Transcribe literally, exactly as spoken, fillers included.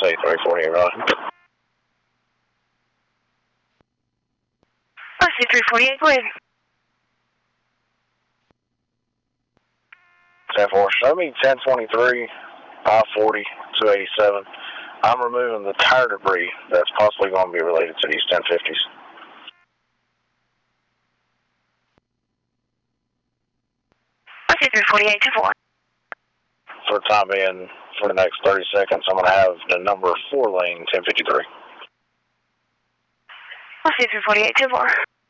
say three forty-eight, right? I see three forty-eight, go ahead. ten four, show me ten twenty-three, I forty, two eighty-seven. I'm removing the tire debris that's possibly going to be related to these ten fifties. I see three forty-eight, two four. For the time being, for the next thirty seconds, I'm going to have the number four lane ten fifty-three. I see three forty-eight, two four.